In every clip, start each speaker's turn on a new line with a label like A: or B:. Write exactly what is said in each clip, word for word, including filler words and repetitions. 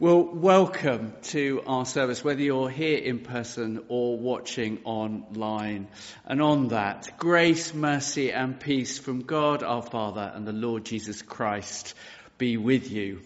A: Well, welcome to our service, whether you're here in person or watching online. And on that, grace, mercy and peace from God our Father and the Lord Jesus Christ be with you.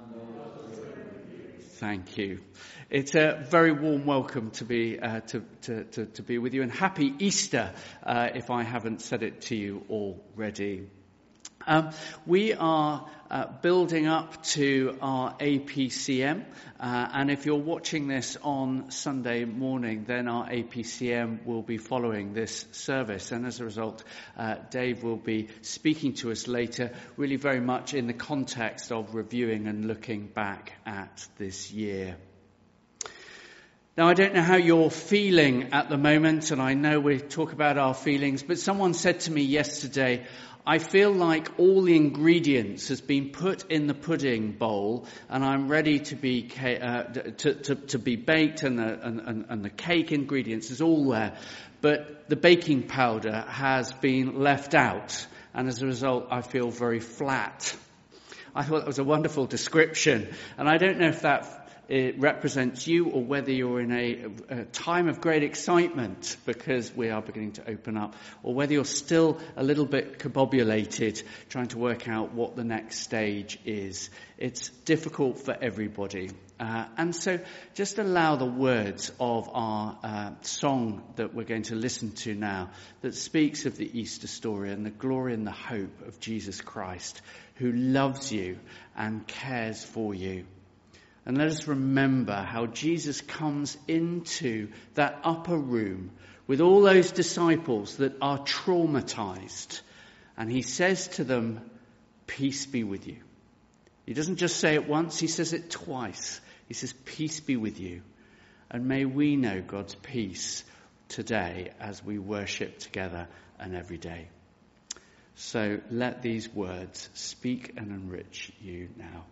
A: Thank you. It's a very warm welcome to be uh, to, to, to, to be with you, and happy Easter uh, if I haven't said it to you already. Um, we are uh, building up to our A P C M, uh, and if you're watching this on Sunday morning, then our A P C M will be following this service, and as a result, uh, Dave will be speaking to us later, really very much in the context of reviewing and looking back at this year. Now, I don't know how you're feeling at the moment, and I know we talk about our feelings, but someone said to me yesterday, I feel like all the ingredients has been put in the pudding bowl, and I'm ready to be uh, to, to, to be baked, and the, and, and the cake ingredients is all there, but the baking powder has been left out, and as a result, I feel very flat. I thought that was a wonderful description, and I don't know if that it represents you or whether you're in a, a time of great excitement because we are beginning to open up, or whether you're still a little bit combobulated trying to work out what the next stage is. It's difficult for everybody. Uh, and so just allow the words of our uh, song that we're going to listen to now, that speaks of the Easter story and the glory and the hope of Jesus Christ, who loves you and cares for you. And let us remember how Jesus comes into that upper room with all those disciples that are traumatized. And he says to them, peace be with you. He doesn't just say it once, he says it twice. He says, peace be with you. And may we know God's peace today as we worship together and every day. So let these words speak and enrich you now.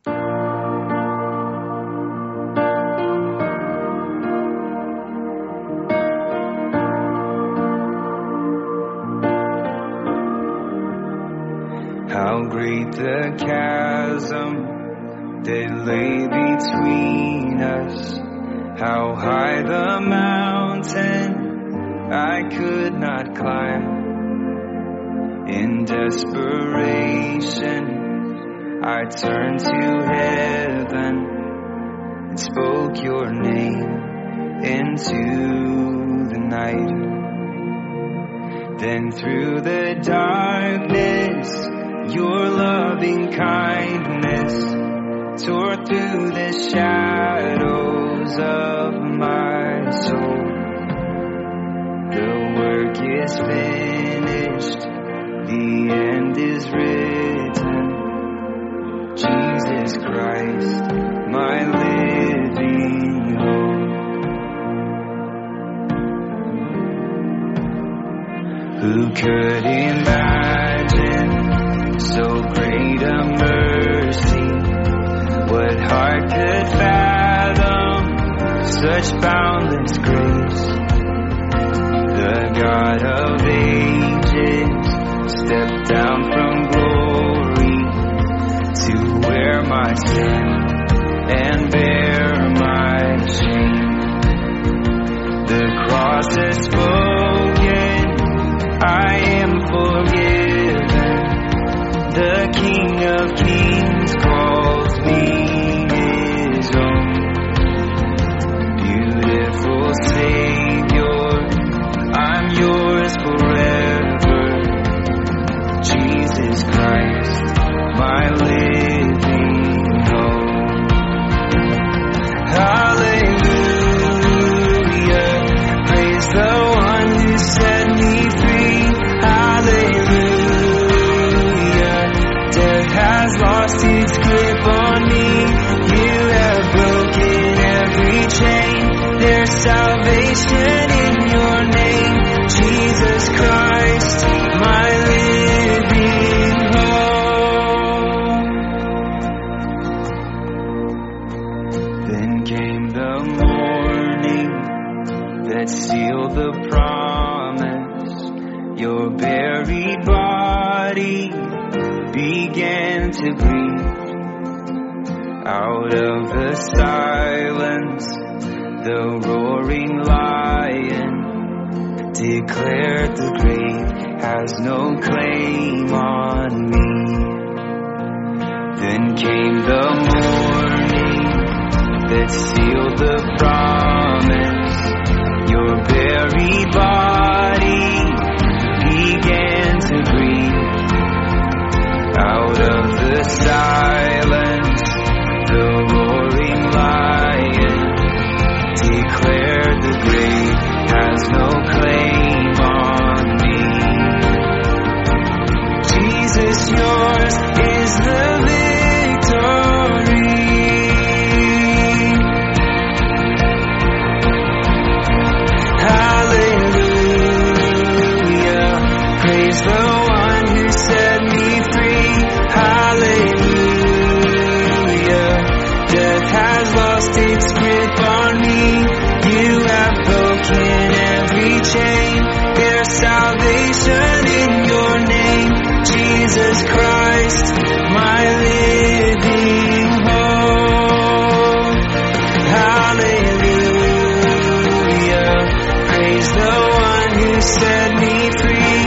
B: How great the chasm that lay between us, how high the mountain I could not climb. In desperation, I turned to heaven and spoke your name into the night. Then through the darkness, your loving kindness tore through the shadows of my soul. The work is finished, the end is written. Jesus Christ, my living hope. Who could imagine so great a mercy? What heart could fathom such boundless grace? The God of ages stepped down from glory to wear my sin and bear my shame. The cross has spoken, I am forgiven. The King of Kings calls me his own. Beautiful Savior, I'm yours forever. Jesus Christ, my living hope. Hallelujah, praise the one who set me free. Hallelujah, death has lost its grip on me. You have broken every chain. There's salvation in your name, Jesus Christ, my living hope. Then came the morning that sealed the promise. Your buried body began to breathe. Out of the silence, the roaring lion declared the grave has no claim on me. Then came the morning that sealed the promise. Your very body began to breathe. Out of the silence, the roaring lion declared the grave has no claim on me. Jesus, yours is the victory. Hallelujah, praise the one who set me free. Hallelujah, death has lost its grip on me. You have broken every chain. There's salvation in your name, Jesus Christ, my living hope. Hallelujah, praise the one who set me free.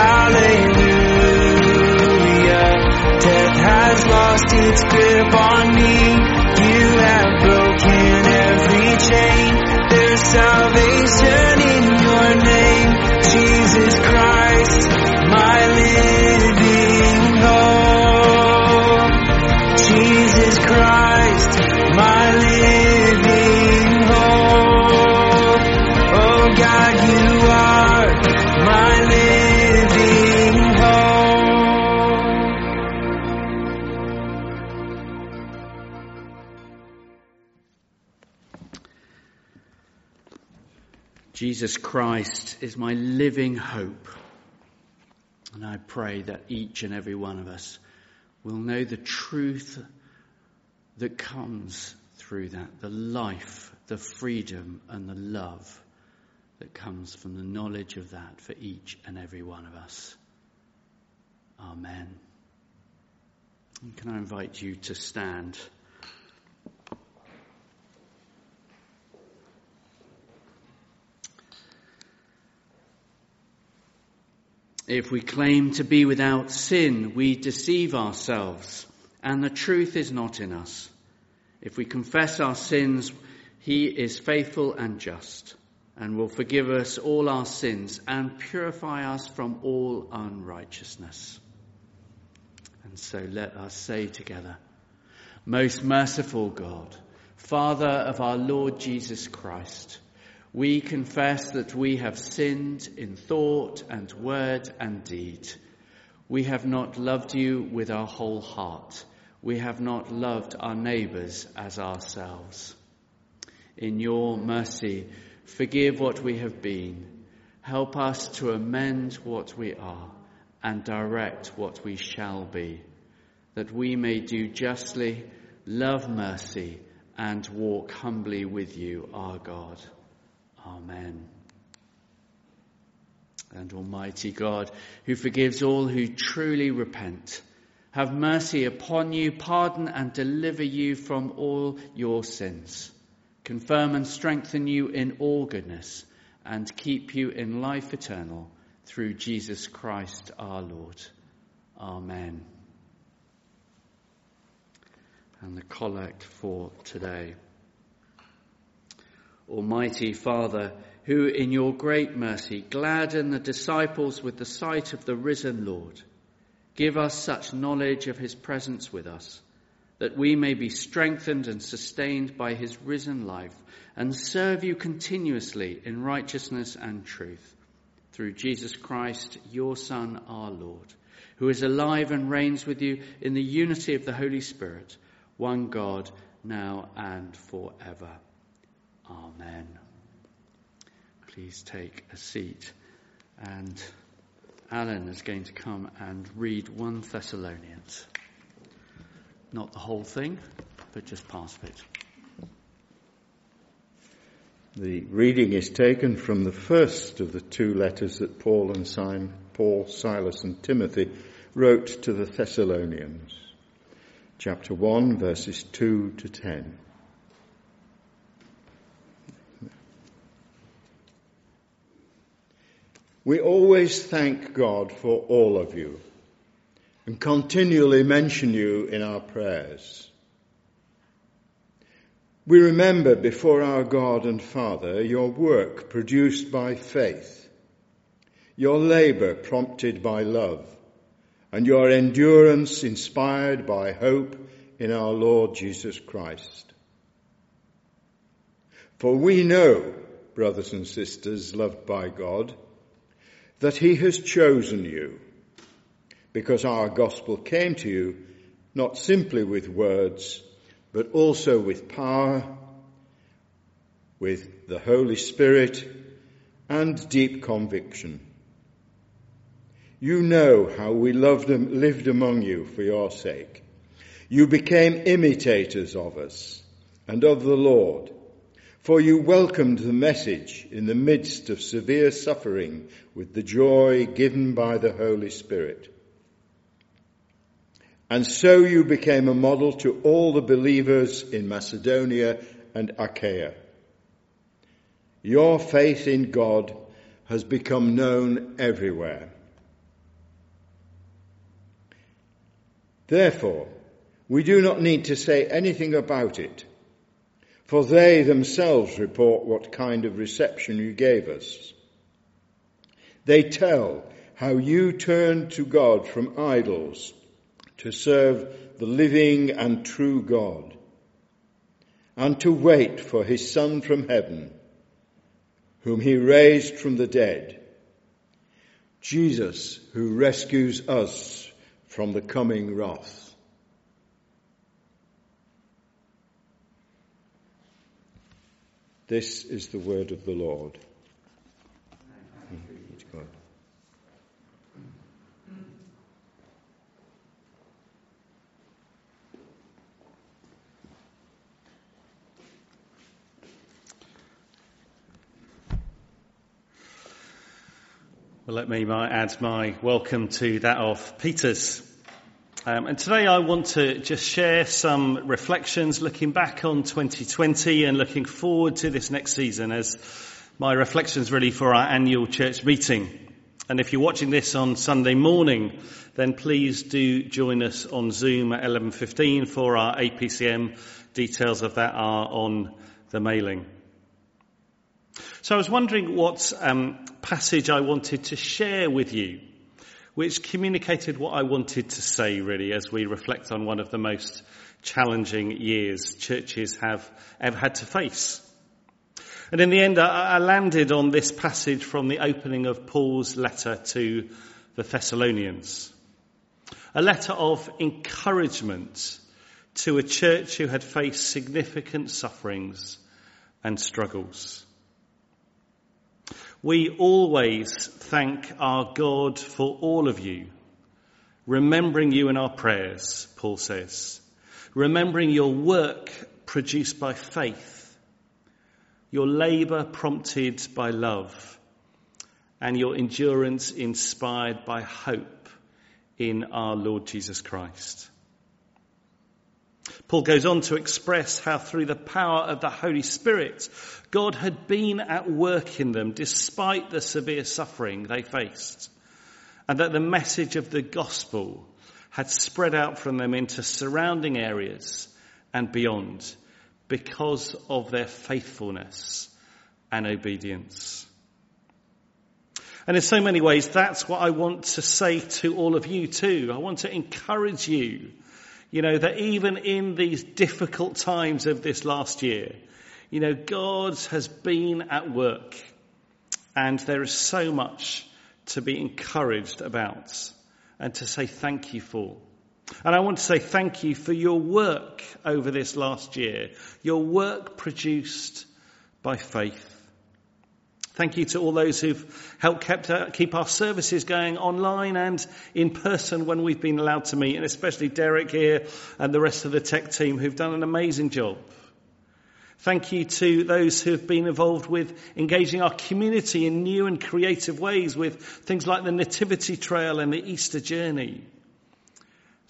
B: Hallelujah, death has lost its grip on me. You have broken every chain. There's salvation in your name, Jesus Christ, my living hope. Jesus Christ, my living hope. Oh God, you are my living hope.
A: Jesus Christ is my living hope. And I pray that each and every one of us will know the truth that comes through that, the life, the freedom and the love that comes from the knowledge of that for each and every one of us. Amen. And can I invite you to stand? If we claim to be without sin, we deceive ourselves, and the truth is not in us. If we confess our sins, he is faithful and just, and will forgive us all our sins and purify us from all unrighteousness. And so let us say together, Most merciful God, Father of our Lord Jesus Christ, we confess that we have sinned in thought and word and deed. We have not loved you with our whole heart. We have not loved our neighbours as ourselves. In your mercy, forgive what we have been. Help us to amend what we are and direct what we shall be, that we may do justly, love mercy, and walk humbly with you, our God. Amen. And Almighty God, who forgives all who truly repent, have mercy upon you, pardon and deliver you from all your sins, confirm and strengthen you in all goodness, and keep you in life eternal through Jesus Christ our Lord. Amen. And the collect for today. Almighty Father, who in your great mercy gladden the disciples with the sight of the risen Lord, give us such knowledge of his presence with us, that we may be strengthened and sustained by his risen life, and serve you continuously in righteousness and truth, through Jesus Christ, your Son, our Lord, who is alive and reigns with you in the unity of the Holy Spirit, one God, now and forever. Amen. Please take a seat. And Alan is going to come and read First Thessalonians. Not the whole thing, but just part of it.
C: The reading is taken from the first of the two letters that Paul and Simon, Paul, Silas and Timothy wrote to the Thessalonians. chapter one, verses two to ten. We always thank God for all of you and continually mention you in our prayers. We remember before our God and Father your work produced by faith, your labour prompted by love, and your endurance inspired by hope in our Lord Jesus Christ. For we know, brothers and sisters loved by God, that he has chosen you, because our gospel came to you not simply with words, but also with power, with the Holy Spirit, and deep conviction. You know how we loved and lived among you for your sake. You became imitators of us and of the Lord, for you welcomed the message in the midst of severe suffering with the joy given by the Holy Spirit. And so you became a model to all the believers in Macedonia and Achaia. Your faith in God has become known everywhere. Therefore, we do not need to say anything about it, for they themselves report what kind of reception you gave us. They tell how you turned to God from idols to serve the living and true God, and to wait for his Son from heaven, whom he raised from the dead, Jesus, who rescues us from the coming wrath. This is the word of the Lord. Thanks God.
D: Well, let me add my welcome to that of Peter's. Um, and today I want to just share some reflections looking back on twenty twenty and looking forward to this next season as my reflections really for our annual church meeting. And if you're watching this on Sunday morning, then please do join us on Zoom at eleven fifteen for our A P C M. Details of that are on the mailing. So I was wondering what um, passage I wanted to share with you, which communicated what I wanted to say, really, as we reflect on one of the most challenging years churches have ever had to face. And in the end, I, I landed on this passage from the opening of Paul's letter to the Thessalonians. A letter of encouragement to a church who had faced significant sufferings and struggles. We always thank our God for all of you, remembering you in our prayers, Paul says, remembering your work produced by faith, your labour prompted by love, and your endurance inspired by hope in our Lord Jesus Christ. Paul goes on to express how through the power of the Holy Spirit, God had been at work in them despite the severe suffering they faced, and that the message of the gospel had spread out from them into surrounding areas and beyond because of their faithfulness and obedience. And in so many ways, that's what I want to say to all of you too. I want to encourage you, you know, that even in these difficult times of this last year, you know, God has been at work, and there is so much to be encouraged about and to say thank you for. And I want to say thank you for your work over this last year, your work produced by faith. Thank you to all those who've helped kept, uh, keep our services going online and in person when we've been allowed to meet, and especially Derek here and the rest of the tech team who've done an amazing job. Thank you to those who have been involved with engaging our community in new and creative ways with things like the Nativity Trail and the Easter Journey.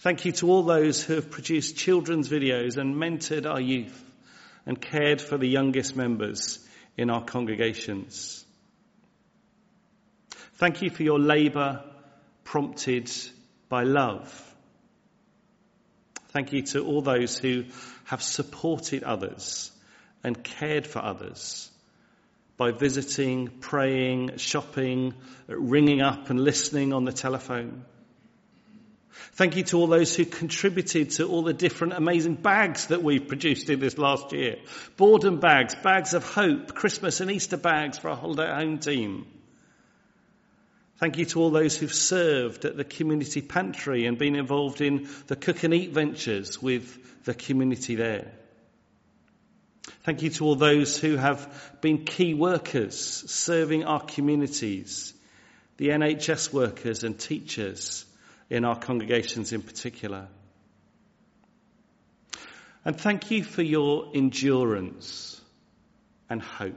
D: Thank you to all those who have produced children's videos and mentored our youth and cared for the youngest members in our congregations. Thank you for your labour prompted by love. Thank you to all those who have supported others and cared for others by visiting, praying, shopping, ringing up and listening on the telephone. Thank you to all those who contributed to all the different amazing bags that we've produced in this last year. Boredom bags, bags of hope, Christmas and Easter bags for our holiday at home team. Thank you to all those who've served at the community pantry and been involved in the cook and eat ventures with the community there. Thank you to all those who have been key workers serving our communities, the N H S workers and teachers in our congregations in particular. And thank you for your endurance and hope.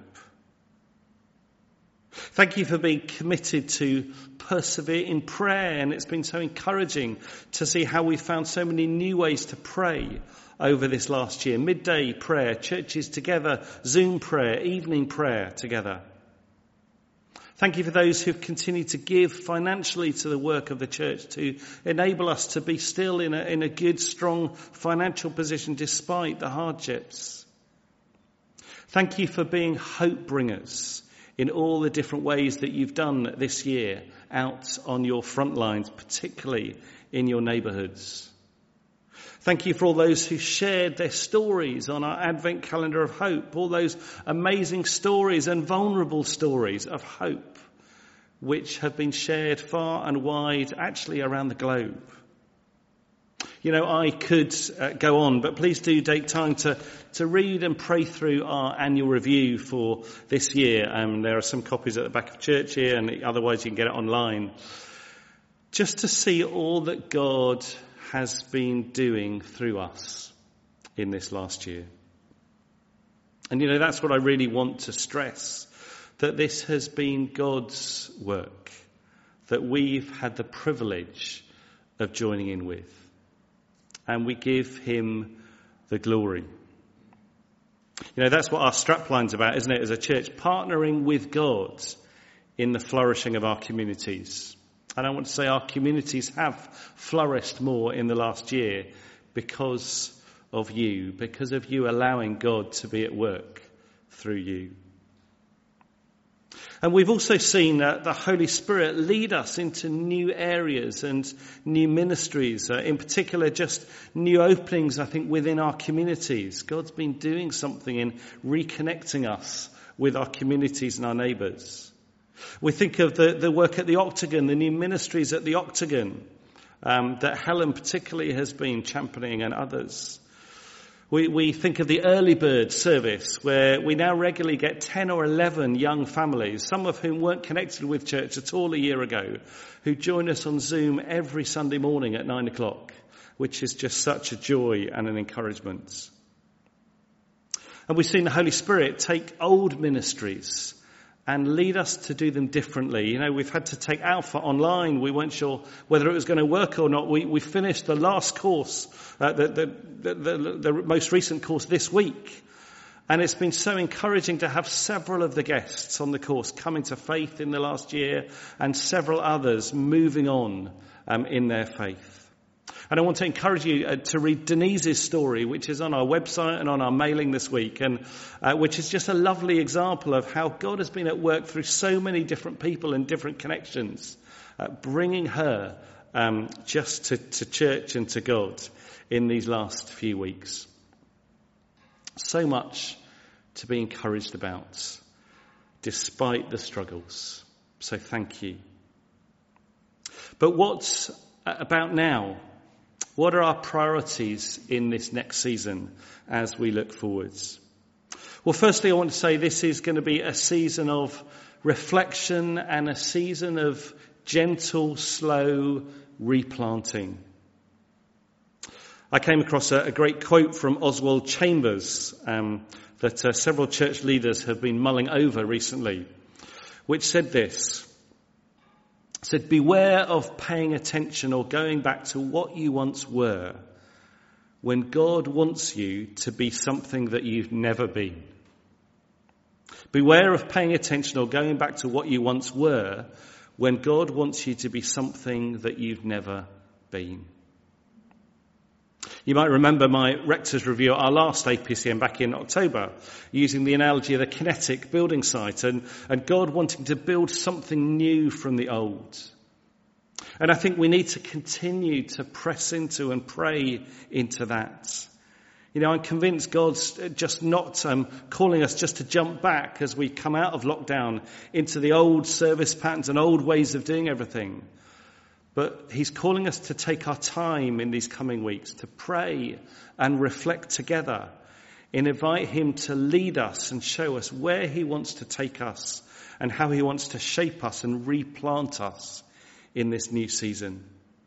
D: Thank you for being committed to persevere in prayer, and it's been so encouraging to see how we found so many new ways to pray over this last year. Midday prayer, churches together, Zoom prayer, evening prayer together. Thank you for those who've continued to give financially to the work of the church to enable us to be still in a, in a good, strong financial position despite the hardships. Thank you for being hope bringers in all the different ways that you've done this year out on your front lines, particularly in your neighbourhoods. Thank you for all those who shared their stories on our Advent calendar of hope, all those amazing stories and vulnerable stories of hope which have been shared far and wide, actually around the globe. You know, I could uh, go on, but please do take time to, to read and pray through our annual review for this year. Um, there are some copies at the back of church here, and otherwise you can get it online. Just to see all that God has been doing through us in this last year. And you know, that's what I really want to stress, that this has been God's work, that we've had the privilege of joining in with. And we give him the glory. You know, that's what our strapline's about, isn't it, as a church, partnering with God in the flourishing of our communities. And I want to say our communities have flourished more in the last year because of you, because of you allowing God to be at work through you. And we've also seen uh, the Holy Spirit lead us into new areas and new ministries, uh, in particular just new openings, I think, within our communities. God's been doing something in reconnecting us with our communities and our neighbours. We think of the, the work at the Octagon, the new ministries at the Octagon, um, that Helen particularly has been championing, and others. We, we think of the early bird service, where we now regularly get ten or eleven young families, some of whom weren't connected with church at all a year ago, who join us on Zoom every Sunday morning at nine o'clock, which is just such a joy and an encouragement. And we've seen the Holy Spirit take old ministries and lead us to do them differently. You know, we've had to take Alpha online. We weren't sure whether it was going to work or not. We, we finished the last course, uh, the, the, the, the, the most recent course this week. And it's been so encouraging to have several of the guests on the course coming to faith in the last year, and several others moving on um, in their faith. And I want to encourage you uh, to read Denise's story, which is on our website and on our mailing this week, and uh, which is just a lovely example of how God has been at work through so many different people and different connections, uh, bringing her um, just to, to church and to God in these last few weeks. So much to be encouraged about, despite the struggles. So thank you. But what's about now? What are our priorities in this next season as we look forwards? Well, firstly, I want to say this is going to be a season of reflection and a season of gentle, slow replanting. I came across a, a great quote from Oswald Chambers um, that uh, several church leaders have been mulling over recently, which said this: said, beware of paying attention or going back to what you once were when God wants you to be something that you've never been. Beware of paying attention or going back to what you once were when God wants you to be something that you've never been. You might remember my Rector's Review at our last A P C M back in October, using the analogy of the kinetic building site and, and God wanting to build something new from the old. And I think we need to continue to press into and pray into that. You know, I'm convinced God's just not um, calling us just to jump back as we come out of lockdown into the old service patterns and old ways of doing everything. But he's calling us to take our time in these coming weeks to pray and reflect together and invite him to lead us and show us where he wants to take us and how he wants to shape us and replant us in this new season.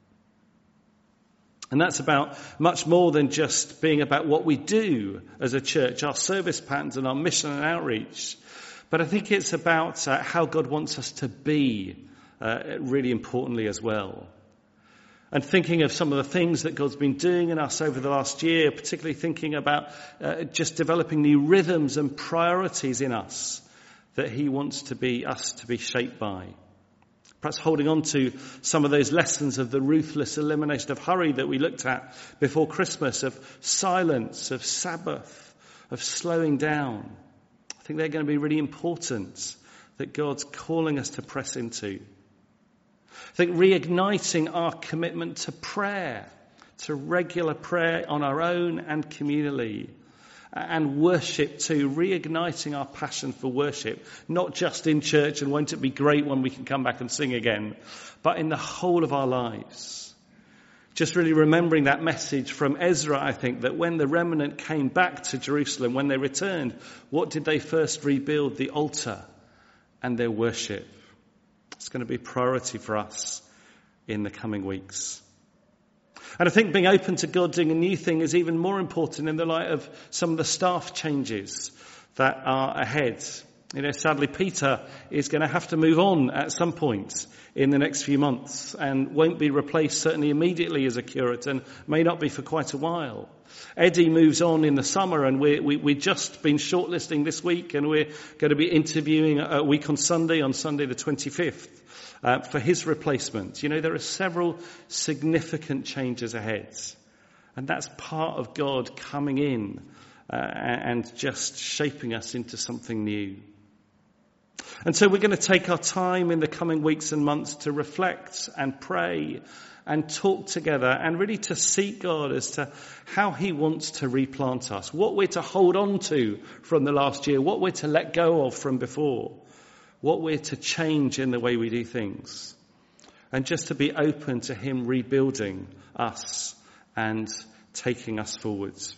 D: And that's about much more than just being about what we do as a church, our service patterns and our mission and outreach. But I think it's about uh, how God wants us to be, uh, really importantly as well. And thinking of some of the things that God's been doing in us over the last year, particularly thinking about uh, just developing new rhythms and priorities in us that he wants to be us to be shaped by. Perhaps holding on to some of those lessons of the ruthless elimination of hurry that we looked at before Christmas, of silence, of Sabbath, of slowing down. I think they're going to be really important that God's calling us to press into. I think reigniting our commitment to prayer, to regular prayer on our own and communally, and worship too, reigniting our passion for worship, not just in church, and won't it be great when we can come back and sing again, but in the whole of our lives. Just really remembering that message from Ezra, I think, that when the remnant came back to Jerusalem, when they returned, what did they first rebuild? The altar and their worship. It's going to be a priority for us in the coming weeks. And I think being open to God doing a new thing is even more important in the light of some of the staff changes that are ahead. You know, sadly, Peter is going to have to move on at some point in the next few months and won't be replaced certainly immediately as a curate and may not be for quite a while. Eddie moves on in the summer and we, we, we've just been shortlisting this week and we're going to be interviewing a week on Sunday, on Sunday the twenty-fifth. Uh, for his replacement. You know, there are several significant changes ahead. And that's part of God coming in uh, and just shaping us into something new. And so we're going to take our time in the coming weeks and months to reflect and pray and talk together and really to seek God as to how he wants to replant us, what we're to hold on to from the last year, what we're to let go of from before, what we're to change in the way we do things, and just to be open to him rebuilding us and taking us forwards.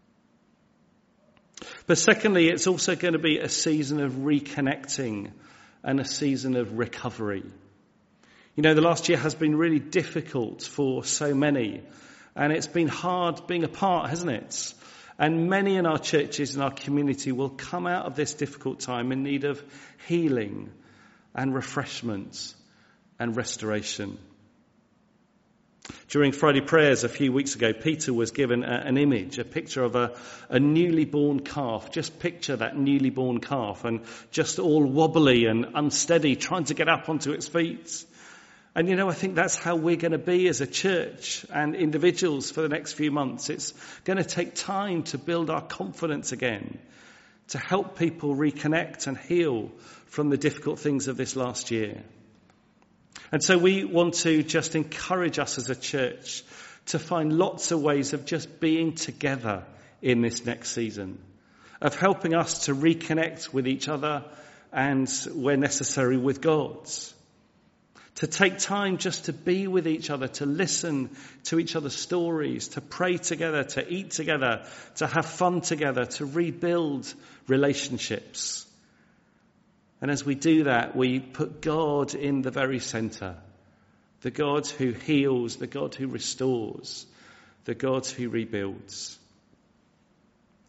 D: But secondly, it's also going to be a season of reconnecting and a season of recovery. You know, the last year has been really difficult for so many, and it's been hard being apart, hasn't it? And many in our churches and our community will come out of this difficult time in need of healing and refreshment and restoration. During Friday prayers a few weeks ago, Peter was given a, an image, a picture of a, a newly born calf. Just picture that newly born calf and just all wobbly and unsteady, trying to get up onto its feet. And, you know, I think that's how we're going to be as a church and individuals for the next few months. It's going to take time to build our confidence again, to help people reconnect and heal from the difficult things of this last year. And so we want to just encourage us as a church to find lots of ways of just being together in this next season, of helping us to reconnect with each other and, where necessary, with God. To take time just to be with each other, to listen to each other's stories, to pray together, to eat together, to have fun together, to rebuild relationships. And as we do that, we put God in the very centre. The God who heals, the God who restores, the God who rebuilds.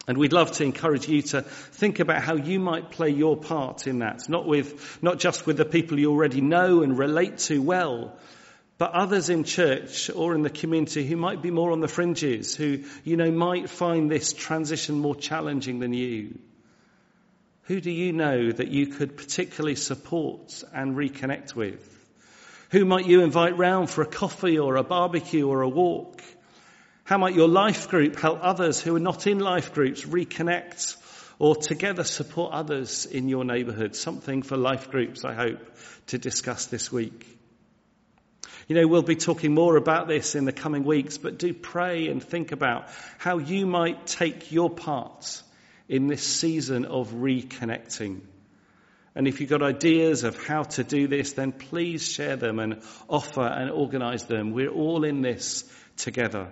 D: And we'd love to encourage you to think about how you might play your part in that, not with, not just with the people you already know and relate to well, but others in church or in the community who might be more on the fringes, who, you know, might find this transition more challenging than you. Who do you know that you could particularly support and reconnect with? Who might you invite round for a coffee or a barbecue or a walk? How might your life group help others who are not in life groups reconnect or together support others in your neighbourhood? Something for life groups, I hope, to discuss this week. You know, we'll be talking more about this in the coming weeks, but do pray and think about how you might take your part in this season of reconnecting. And if you've got ideas of how to do this, then please share them and offer and organise them. We're all in this together.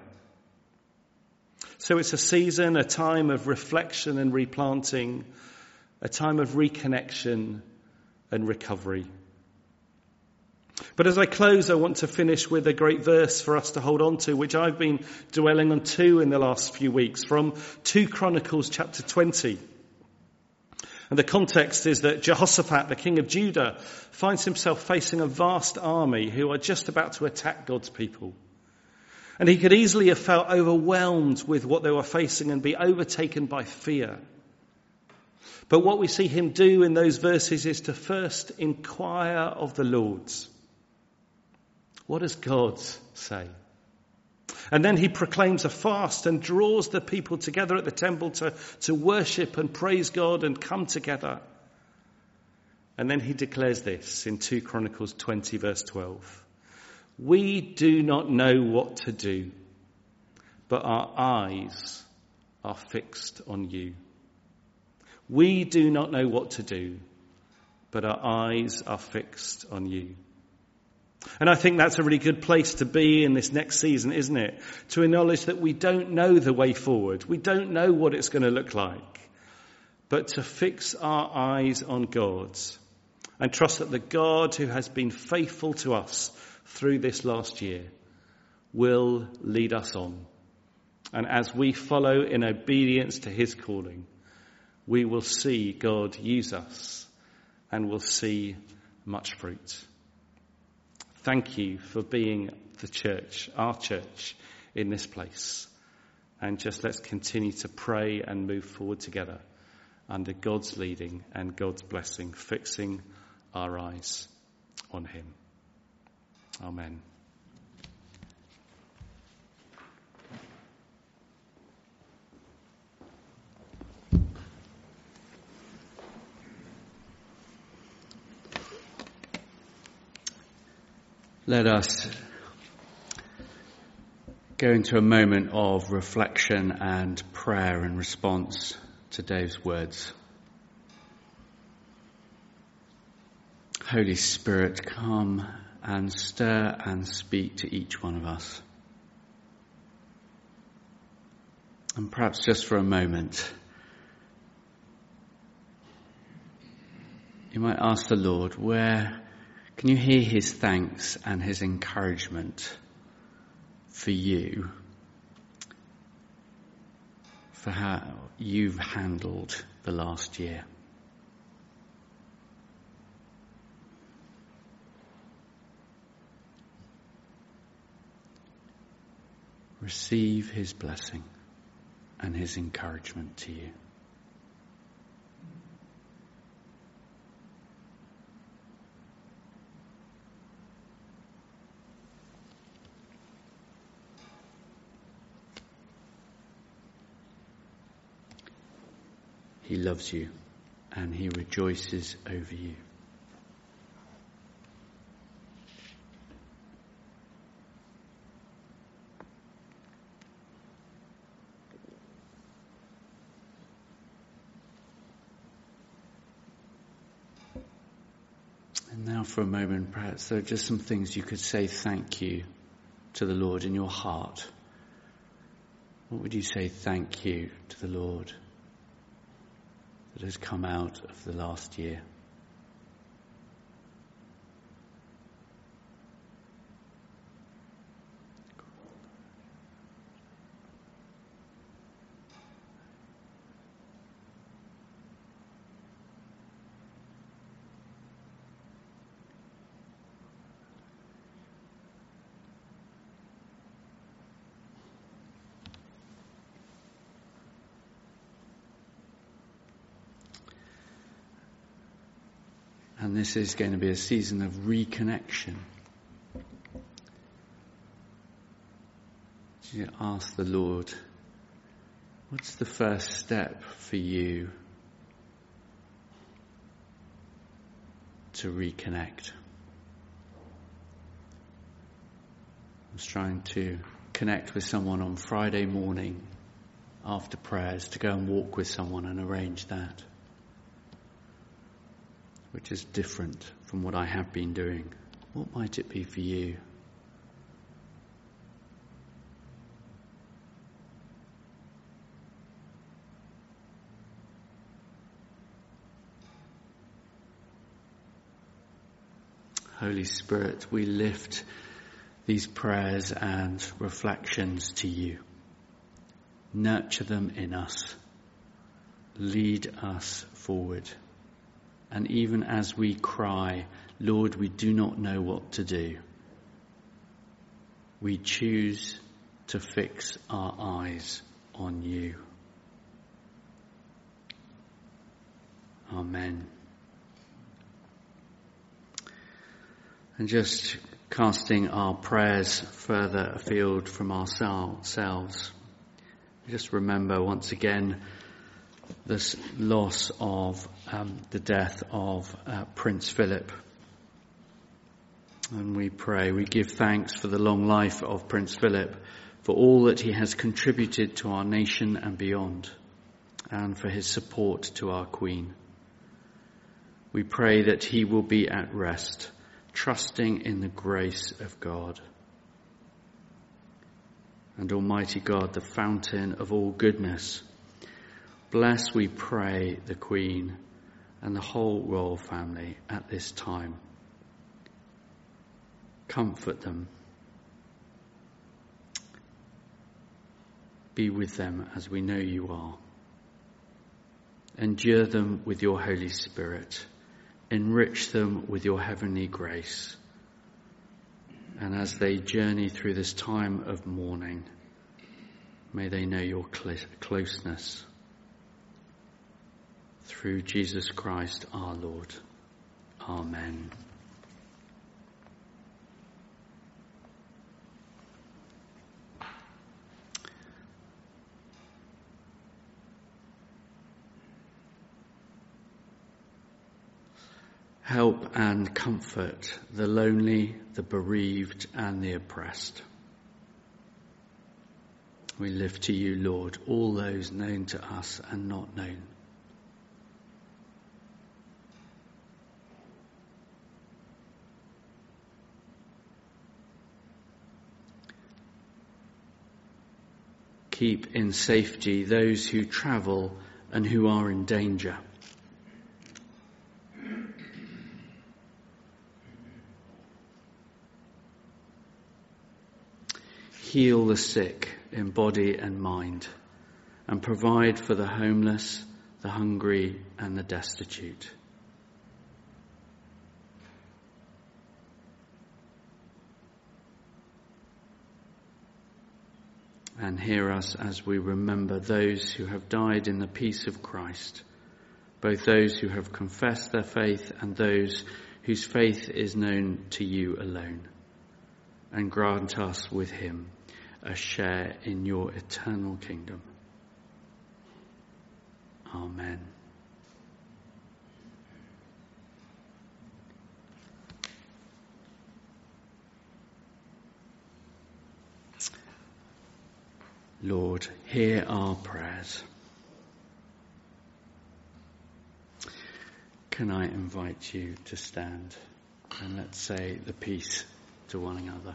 D: So it's a season, a time of reflection and replanting, a time of reconnection and recovery. But as I close, I want to finish with a great verse for us to hold on to, which I've been dwelling on too in the last few weeks, from Second Chronicles chapter twenty. And the context is that Jehoshaphat, the king of Judah, finds himself facing a vast army who are just about to attack God's people. And he could easily have felt overwhelmed with what they were facing and be overtaken by fear. But what we see him do in those verses is to first inquire of the Lord. What does God say? And then he proclaims a fast and draws the people together at the temple to, to worship and praise God and come together. And then he declares this in Second Chronicles twenty verse twelve. We do not know what to do, but our eyes are fixed on you. We do not know what to do, but our eyes are fixed on you. And I think that's a really good place to be in this next season, isn't it? To acknowledge that we don't know the way forward. We don't know what it's going to look like. But to fix our eyes on God and trust that the God who has been faithful to us through this last year will lead us on. And as we follow in obedience to his calling, we will see God use us and will see much fruit. Thank you for being the church, our church, in this place. And just let's continue to pray and move forward together under God's leading and God's blessing, fixing our eyes on him. Amen.
A: Let us go into a moment of reflection and prayer in response to Dave's words. Holy Spirit, come and stir and speak to each one of us. And perhaps just for a moment, you might ask the Lord, where can you hear his thanks and his encouragement for you, for how you've handled the last year? Receive his blessing and his encouragement to you. He loves you and he rejoices over you. And now for a moment, perhaps there are just some things you could say thank you to the Lord in your heart. What would you say thank you to the Lord that has come out of the last year? And this is going to be a season of reconnection. You ask the Lord, what's the first step for you to reconnect? I was trying to connect with someone on Friday morning after prayers, to go and walk with someone and arrange that, which is different from what I have been doing. What might it be for you? Holy Spirit, we lift these prayers and reflections to you. Nurture them in us. Lead us forward. And even as we cry, Lord, we do not know what to do, we choose to fix our eyes on you. Amen. And just casting our prayers further afield from ourselves, just remember once again this loss of um, the death of uh, Prince Philip. And we pray, we give thanks for the long life of Prince Philip, for all that he has contributed to our nation and beyond, and for his support to our Queen. We pray that he will be at rest, trusting in the grace of God. And Almighty God, the fountain of all goodness, bless, we pray, the Queen and the whole royal family at this time. Comfort them. Be with them as we know you are. Endure them with your Holy Spirit. Enrich them with your heavenly grace. And as they journey through this time of mourning, may they know your cl- closeness. Through Jesus Christ our Lord. Amen. Help and comfort the lonely, the bereaved, and the oppressed. We lift to you, Lord, all those known to us and not known. Keep in safety those who travel and who are in danger. Heal the sick in body and mind, and provide for the homeless, the hungry, and the destitute. And hear us as we remember those who have died in the peace of Christ, both those who have confessed their faith and those whose faith is known to you alone. And grant us with him a share in your eternal kingdom. Amen. Lord, hear our prayers. Can I invite you to stand and let's say the peace to one another.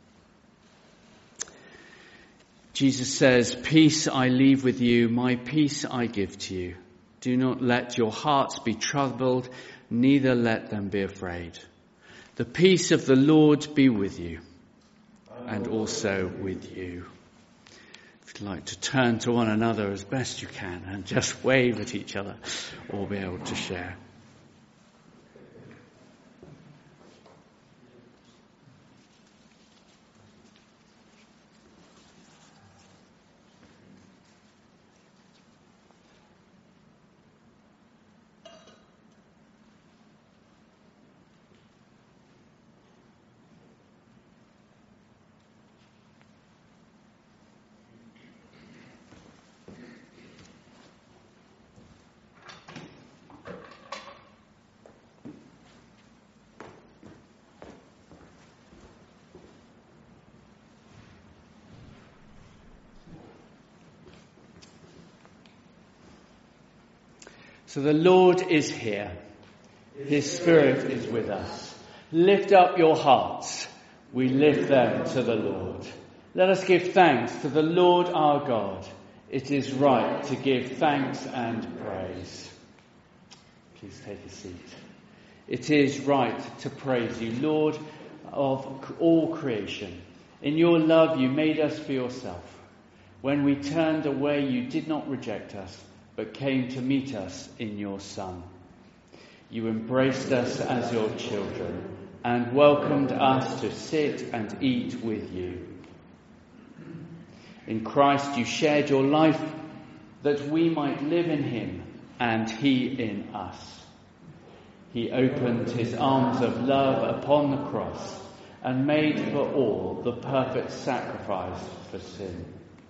A: Jesus says, "Peace I leave with you, my peace I give to you. Do not let your hearts be troubled, neither let them be afraid. The peace of the Lord be with you, and also with you." If you'd like to turn to one another as best you can and just wave at each other or be able to share. So the Lord is here. His Spirit is with us. Lift up your hearts. We lift them to the Lord. Let us give thanks to the Lord our God. It is right to give thanks and praise. Please take a seat. It is right to praise you, Lord of all creation. In your love you made us for yourself. When we turned away, you did not reject us, but came to meet us in your Son. You embraced us as your children and welcomed us to sit and eat with you. In Christ you shared your life that we might live in him and he in us. He opened his arms of love upon the cross and made for all the perfect sacrifice for sin.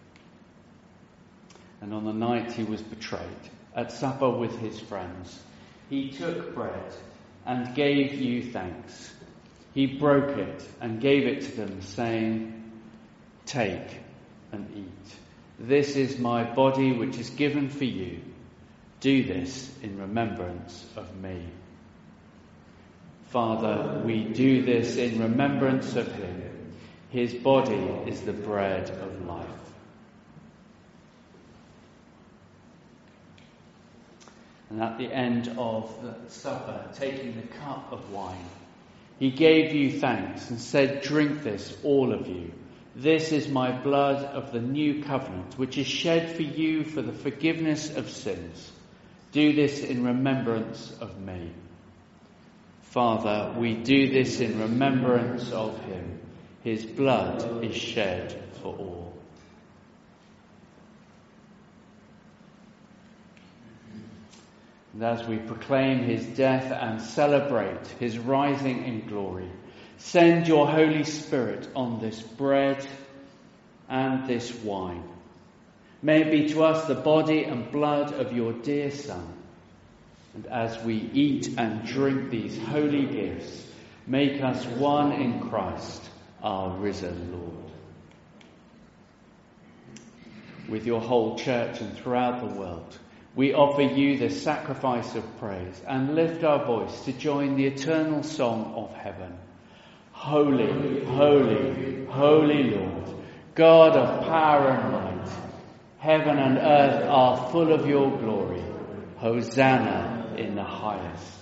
A: And on the night he was betrayed, at supper with his friends, he took bread and gave you thanks. He broke it and gave it to them, saying, "Take and eat. This is my body which is given for you. Do this in remembrance of me." Father, we do this in remembrance of him. His body is the bread of life. And at the end of the supper, taking the cup of wine, he gave you thanks and said, "Drink this, all of you. This is my blood of the new covenant, which is shed for you for the forgiveness of sins. Do this in remembrance of me." Father, we do this in remembrance of him. His blood is shed for all. And as we proclaim his death and celebrate his rising in glory, send your Holy Spirit on this bread and this wine. May it be to us the body and blood of your dear Son. And as we eat and drink these holy gifts, make us one in Christ, our risen Lord. With your whole church and throughout the world, we offer you the sacrifice of praise and lift our voice to join the eternal song of heaven. Holy, holy, holy Lord, God of power and might, heaven and earth are full of your glory. Hosanna in the highest.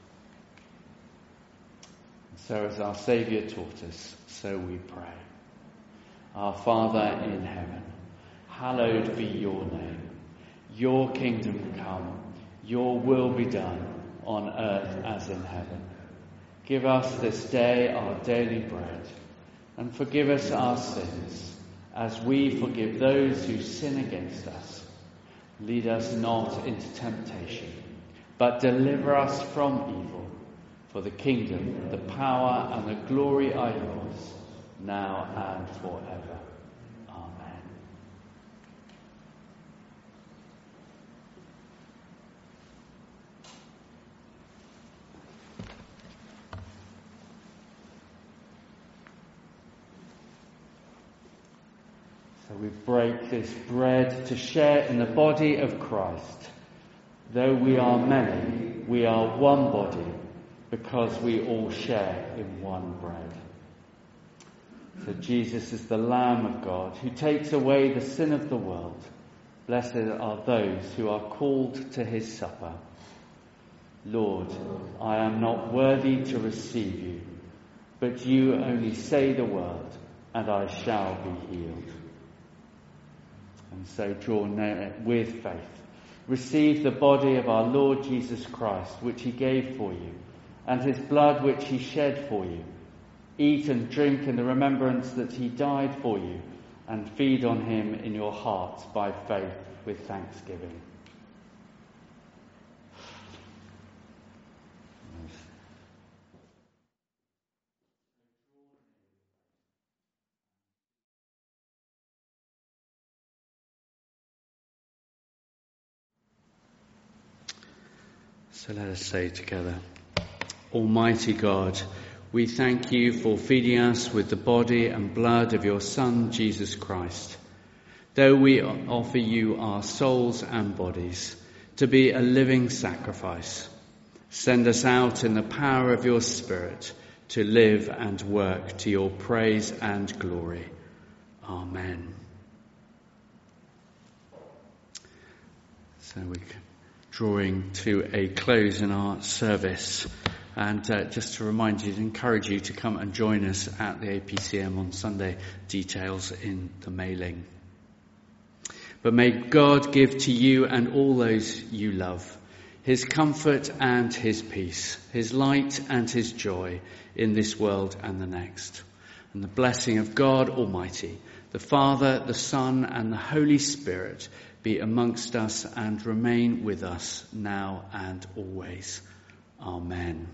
A: So as our Saviour taught us, so we pray. Our Father in heaven, hallowed be your name. Your kingdom come, your will be done on earth as in heaven. Give us this day our daily bread, and forgive us our sins, as we forgive those who sin against us. Lead us not into temptation, but deliver us from evil. For the kingdom, the power, and the glory are yours, now and forever. Amen. So we break this bread to share in the body of Christ. Though we are many, we are one body, because we all share in one bread. So Jesus is the Lamb of God who takes away the sin of the world. Blessed are those who are called to his supper. Lord, I am not worthy to receive you, but you only say the word, and I shall be healed. And so draw near with faith. Receive the body of our Lord Jesus Christ, which he gave for you, and his blood which he shed for you. Eat and drink in the remembrance that he died for you, and feed on him in your hearts by faith with thanksgiving. So let us say together, Almighty God, we thank you for feeding us with the body and blood of your Son, Jesus Christ. Though we offer you our souls and bodies to be a living sacrifice. Send us out in the power of your Spirit to live and work to your praise and glory. Amen. So we're drawing to a close in our service. And uh, just to remind you, to encourage you to come and join us at the A P C M on Sunday. Details in the mailing. But may God give to you and all those you love his comfort and his peace, his light and his joy in this world and the next. And the blessing of God Almighty, the Father, the Son, and the Holy Spirit be amongst us and remain with us now and always. Amen.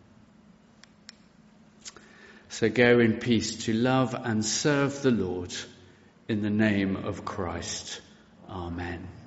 A: So go in peace to love and serve the Lord in the name of Christ. Amen.